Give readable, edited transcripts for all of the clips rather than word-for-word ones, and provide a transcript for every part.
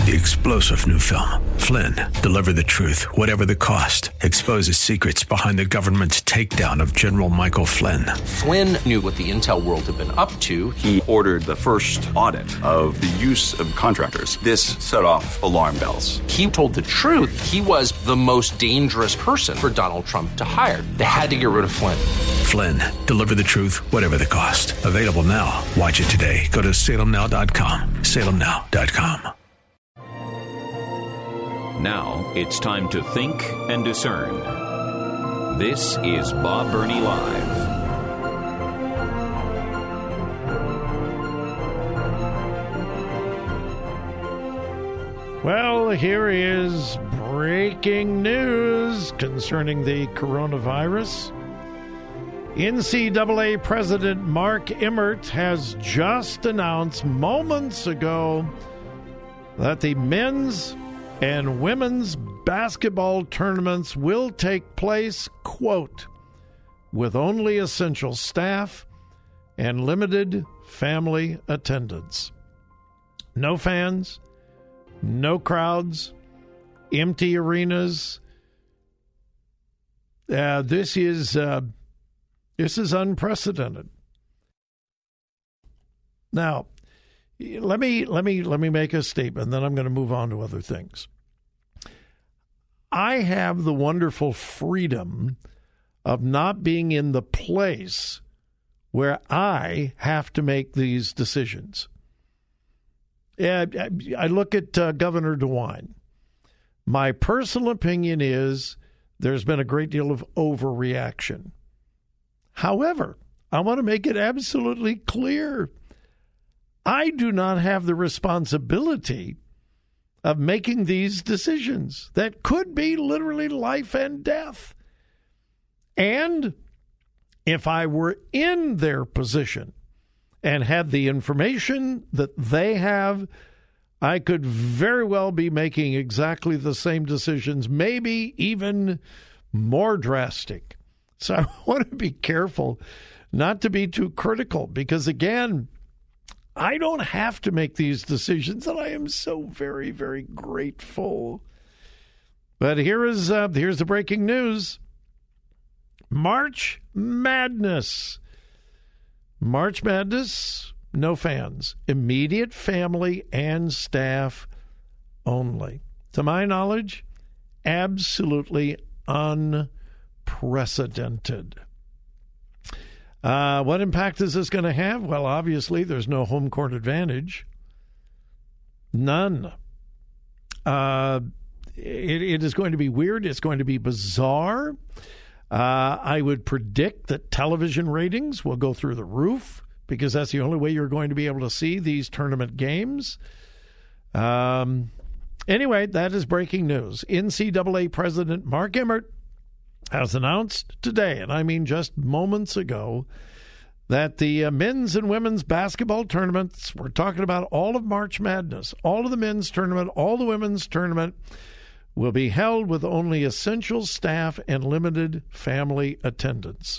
The explosive new film, Flynn, deliver the truth, whatever the cost, exposes secrets behind the government's takedown of General Michael Flynn. Flynn knew what the intel world had been up to. He ordered the first audit of the use of contractors. This set off alarm bells. He told the truth. He was the most dangerous person for Donald Trump to hire. They had to get rid of Flynn. Flynn, deliver the truth, whatever the cost. Available now. Watch it today. Go to salemnow.com. salemnow.com. Now it's time to think and discern. This is Bob Burney Live. Well, here is breaking news concerning the coronavirus. NCAA President Mark Emmert has just announced moments ago that the men's and women's basketball tournaments will take place, quote, with only essential staff and limited family attendance. No fans, no crowds, empty arenas. This is unprecedented. Now, let me make a statement, then I'm going to move on to other things. I have the wonderful freedom of not being in the place where I have to make these decisions. I look at Governor DeWine. My personal opinion is there's been a great deal of overreaction. However, I want to make it absolutely clear, I do not have the responsibility of making these decisions that could be literally life and death. And if I were in their position and had the information that they have, I could very well be making exactly the same decisions, maybe even more drastic. So I want to be careful not to be too critical because, again, I don't have to make these decisions, and I am so very, very grateful. But here's the breaking news. March Madness. March Madness, no fans. Immediate family and staff only. To my knowledge, absolutely unprecedented. What impact is this going to have? Well, obviously, there's no home court advantage. None. It is going to be weird. It's going to be bizarre. I would predict that television ratings will go through the roof because that's the only way you're going to be able to see these tournament games. Anyway, that is breaking news. NCAA President Mark Emmert has announced today, and I mean just moments ago, that the men's and women's basketball tournaments, we're talking about all of March Madness, all of the men's tournament, all the women's tournament, will be held with only essential staff and limited family attendance.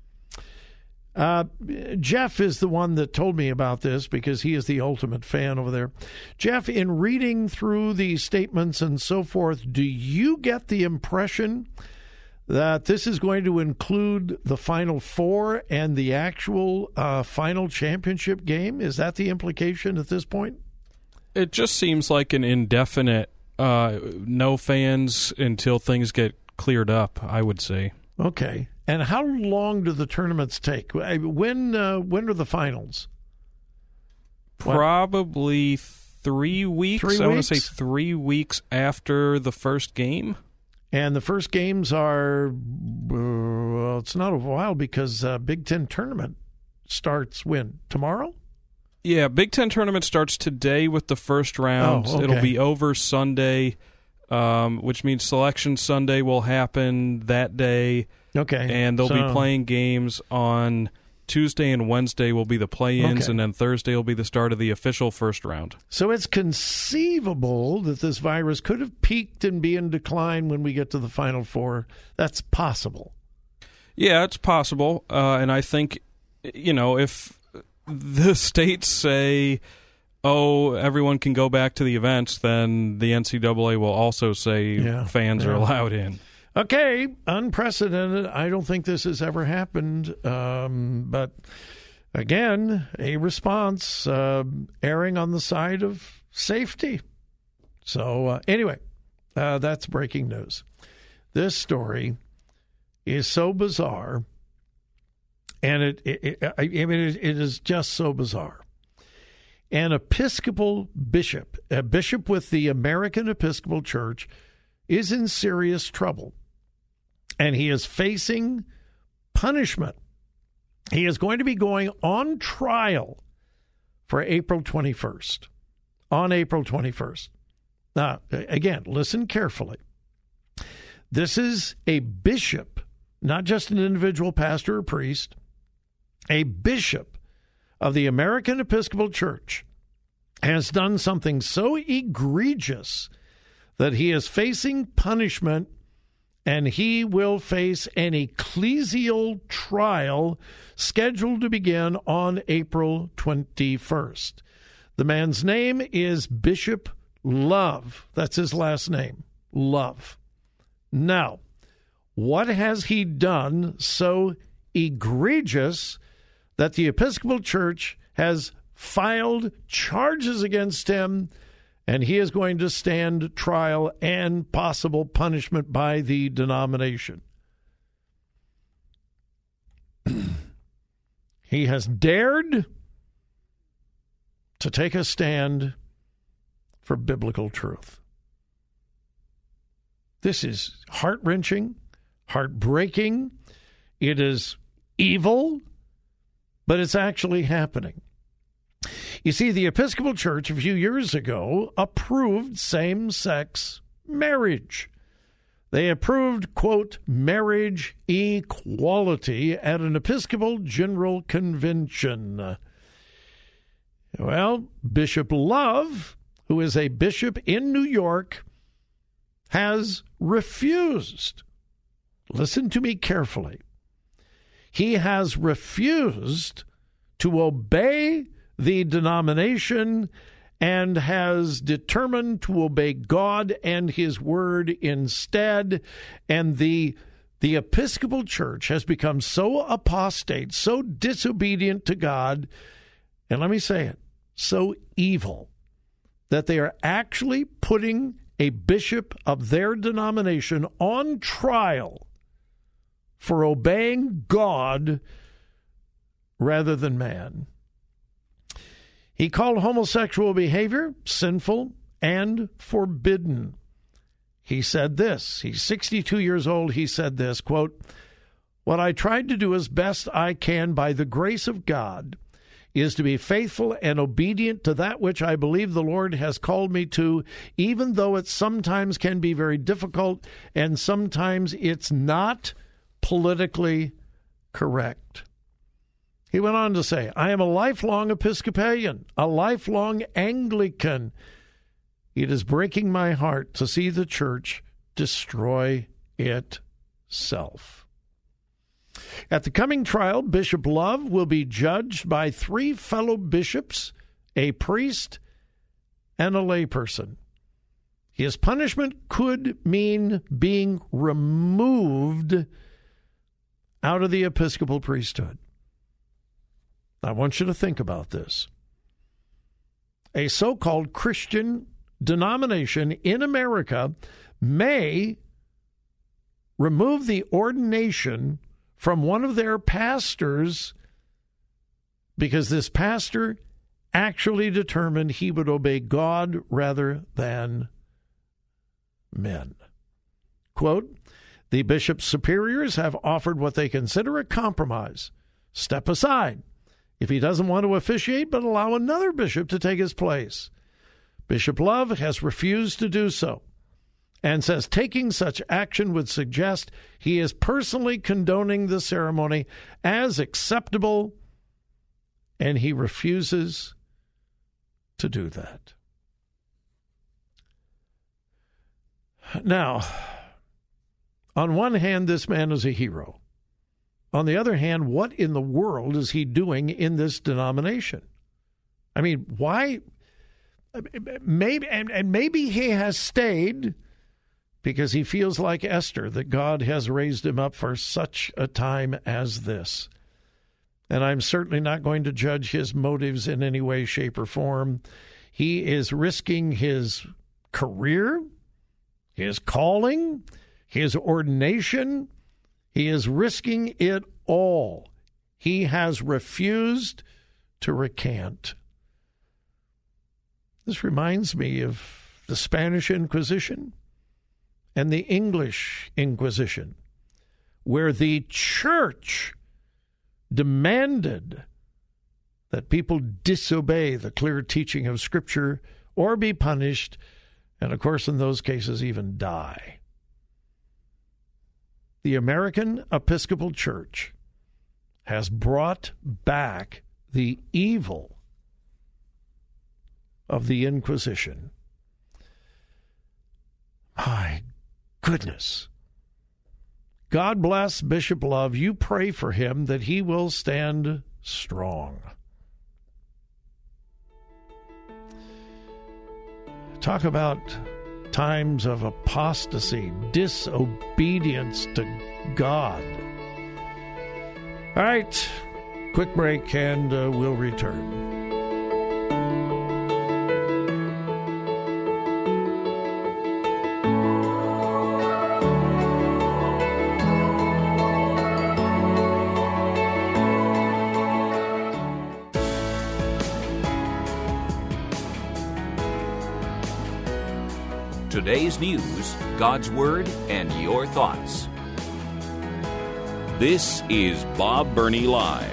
Jeff is the one that told me about this because he is the ultimate fan over there. Jeff, in reading through the statements and so forth, do you get the impression that this is going to include the Final Four and the actual final championship game? Is that the implication at this point? It just seems like an indefinite no fans until things get cleared up, I would say. Okay. And how long do the tournaments take? When are the finals? Probably 3 weeks. 3 weeks? I want to say 3 weeks after the first game. And the first games are, well, it's not a while because Big Ten tournament starts when? Tomorrow? Yeah, Big Ten tournament starts today with the first round. Oh, okay. It'll be over Sunday, which means Selection Sunday will happen that day. Okay. And they'll be playing games on Tuesday and Wednesday will be the play-ins, and then Thursday will be the start of the official first round. So it's conceivable that this virus could have peaked and be in decline when we get to the Final Four. That's possible. Yeah, it's possible. And I think, if the states say, oh, everyone can go back to the events, then the NCAA will also say fans are allowed in. Okay, unprecedented. I don't think this has ever happened. But again, a response erring on the side of safety. So anyway, that's breaking news. This story is so bizarre, and it is just so bizarre. An Episcopal bishop, a bishop with the American Episcopal Church, is in serious trouble, and he is facing punishment. He is going to be going on trial for April 21st, on April 21st. Now, again, listen carefully. This is a bishop, not just an individual pastor or priest, a bishop of the American Episcopal Church has done something so egregious that he is facing punishment, and he will face an ecclesial trial scheduled to begin on April 21st. The man's name is Bishop Love. That's his last name, Love. Now, what has he done so egregious that the Episcopal Church has filed charges against him, and he is going to stand trial and possible punishment by the denomination? He has dared to take a stand for biblical truth. This is heart-wrenching, heartbreaking. It is evil, but it's actually happening. You see, the Episcopal Church a few years ago approved same-sex marriage. They approved, quote, marriage equality at an Episcopal General Convention. Well, Bishop Love, who is a bishop in New York, has refused. Listen to me carefully. He has refused to obey the denomination and has determined to obey God and his word instead. And the Episcopal Church has become so apostate, so disobedient to God, and let me say it, so evil, that they are actually putting a bishop of their denomination on trial for obeying God rather than man. He called homosexual behavior sinful and forbidden. He said this. He's 62 years old. He said this, quote, "What I tried to do as best I can by the grace of God is to be faithful and obedient to that which I believe the Lord has called me to, even though it sometimes can be very difficult and sometimes it's not politically correct." He went on to say, "I am a lifelong Episcopalian, a lifelong Anglican. It is breaking my heart to see the church destroy itself." At the coming trial, Bishop Love will be judged by 3 fellow bishops, a priest, and a layperson. His punishment could mean being removed out of the Episcopal priesthood. I want you to think about this. A so-called Christian denomination in America may remove the ordination from one of their pastors because this pastor actually determined he would obey God rather than men. Quote, "The bishop's superiors have offered what they consider a compromise. Step aside if he doesn't want to officiate, but allow another bishop to take his place. Bishop Love has refused to do so and says taking such action would suggest he is personally condoning the ceremony as acceptable, and he refuses to do that." Now, on one hand, this man is a hero. On the other hand, what in the world is he doing in this denomination? I mean, why maybe he has stayed because he feels like Esther, that God has raised him up for such a time as this. And I'm certainly not going to judge his motives in any way, shape, or form. He is risking his career, his calling, his ordination. He is risking it all. He has refused to recant. This reminds me of the Spanish Inquisition and the English Inquisition, where the church demanded that people disobey the clear teaching of Scripture or be punished, and of course in those cases even die. The American Episcopal Church has brought back the evil of the Inquisition. My goodness. God bless Bishop Love. You pray for him that he will stand strong. Talk about times of apostasy, disobedience to God. All right, quick break and we'll return. Today's news, God's Word, and your thoughts. This is Bob Burney Live.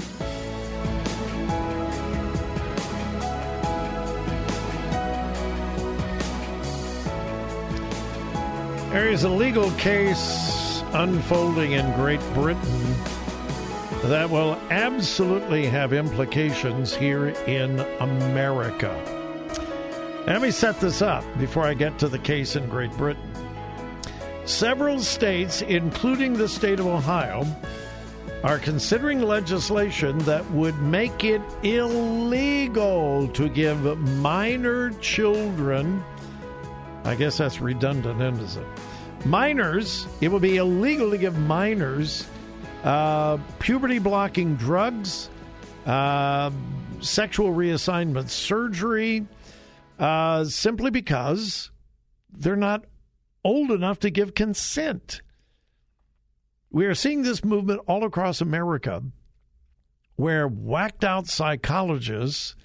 There is a legal case unfolding in Great Britain that will absolutely have implications here in America. Let me set this up before I get to the case in Great Britain. Several states, including the state of Ohio, are considering legislation that would make it illegal to give minor children, I guess that's redundant, isn't it? Minors, it will be illegal to give minors puberty-blocking drugs, sexual reassignment surgery, simply because they're not old enough to give consent. We are seeing this movement all across America where whacked-out psychologists,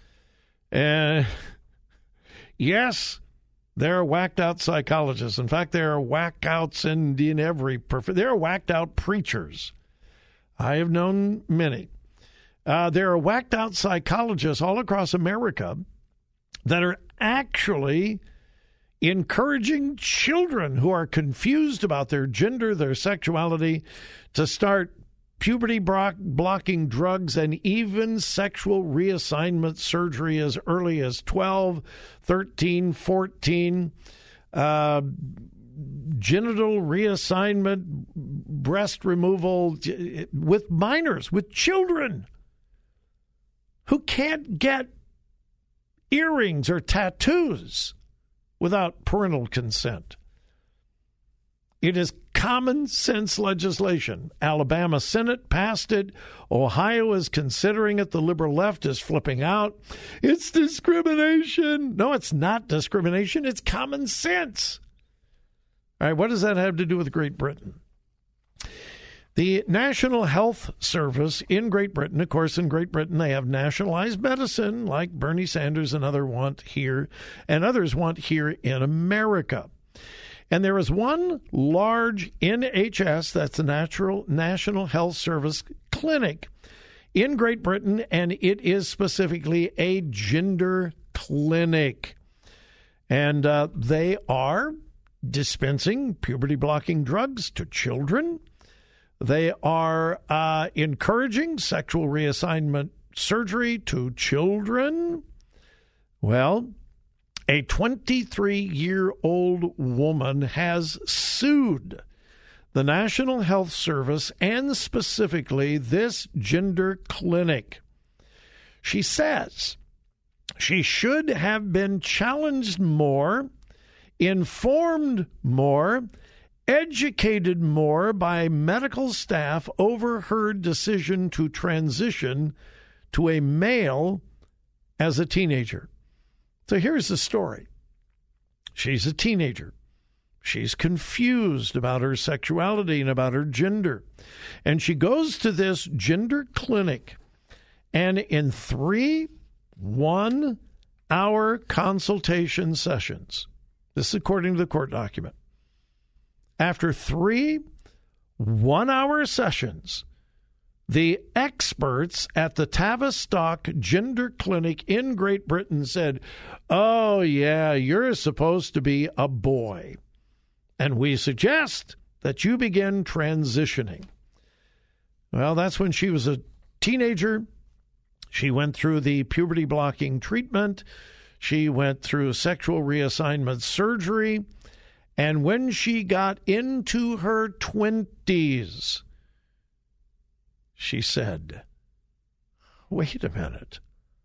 yes, there are whacked-out psychologists. In fact, there are whack-outs in every there are whacked-out preachers. I have known many. There are whacked-out psychologists all across America that are actually encouraging children who are confused about their gender, their sexuality, to start puberty-blocking drugs and even sexual reassignment surgery as early as 12, 13, 14, genital reassignment, breast removal with minors, with children who can't get earrings or tattoos without parental consent. It is common sense legislation. Alabama Senate passed it. Ohio is considering it. The liberal left is flipping out. It's discrimination. No, it's not discrimination. It's common sense. All right, what does that have to do with Great Britain? The National Health Service in Great Britain, of course, in Great Britain, they have nationalized medicine like Bernie Sanders and others want here in America. And there is one large NHS, that's the National Health Service clinic in Great Britain, and it is specifically a gender clinic. And they are dispensing puberty-blocking drugs to children. They are encouraging sexual reassignment surgery to children. Well, a 23-year-old woman has sued the National Health Service and specifically this gender clinic. She says She should have been challenged more, informed more, educated more by medical staff over her decision to transition to a male as a teenager. So here's the story. She's a teenager. She's confused about her sexuality and about her gender. And she goes to this gender clinic, and in 3 1-hour consultation sessions, this is according to the court document, after 3 1-hour sessions, the experts at the Tavistock Gender Clinic in Great Britain said, "Oh, yeah, you're supposed to be a boy, and we suggest that you begin transitioning." Well, that's when she was a teenager. She went through the puberty-blocking treatment. She went through sexual reassignment surgery. And when she got into her 20s, she said, "Wait a minute.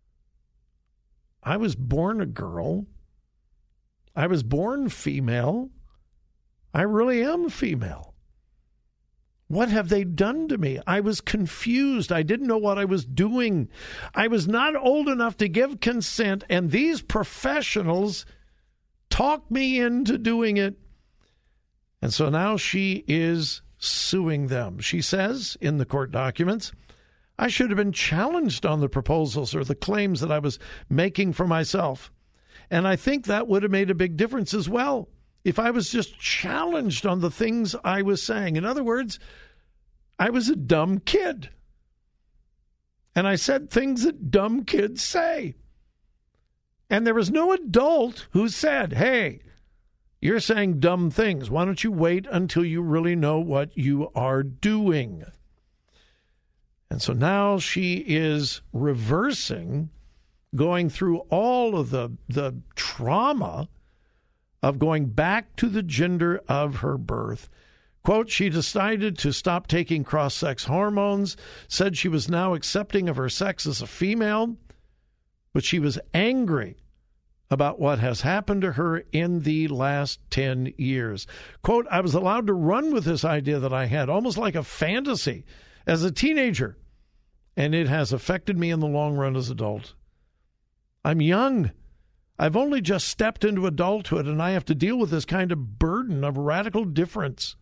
I was born a girl. I was born female. I really am female. What have they done to me? I was confused. I didn't know what I was doing. I was not old enough to give consent, and these professionals talked me into doing it." And so now she is suing them. She says in the court documents, "I should have been challenged on the proposals or the claims that I was making for myself. And I think that would have made a big difference as well if I was just challenged on the things I was saying. In other words, I was a dumb kid. And I said things that dumb kids say. And there was no adult who said, 'Hey, you're saying dumb things. Why don't you wait until you really know what you are doing?'" And so now she is reversing, going through all of the trauma of going back to the gender of her birth. Quote, she decided to stop taking cross-sex hormones, said she was now accepting of her sex as a female, but she was angry about what has happened to her in the last 10 years. Quote, "I was allowed to run with this idea that I had, almost like a fantasy, as a teenager, and it has affected me in the long run as an adult. I'm young. I've only just stepped into adulthood, and I have to deal with this kind of burden of radical difference."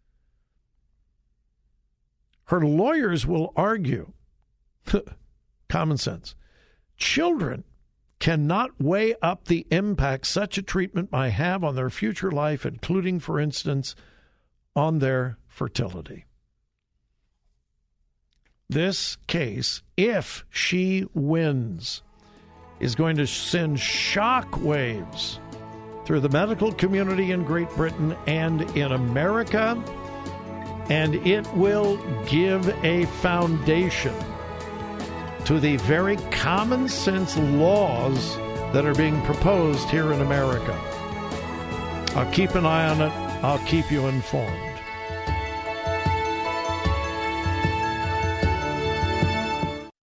Her lawyers will argue, common sense, children cannot weigh up the impact such a treatment might have on their future life, including, for instance, on their fertility. This case, if she wins, is going to send shock waves through the medical community in Great Britain and in America, and it will give a foundation to the very common sense laws that are being proposed here in America. I'll keep an eye on it. I'll keep you informed.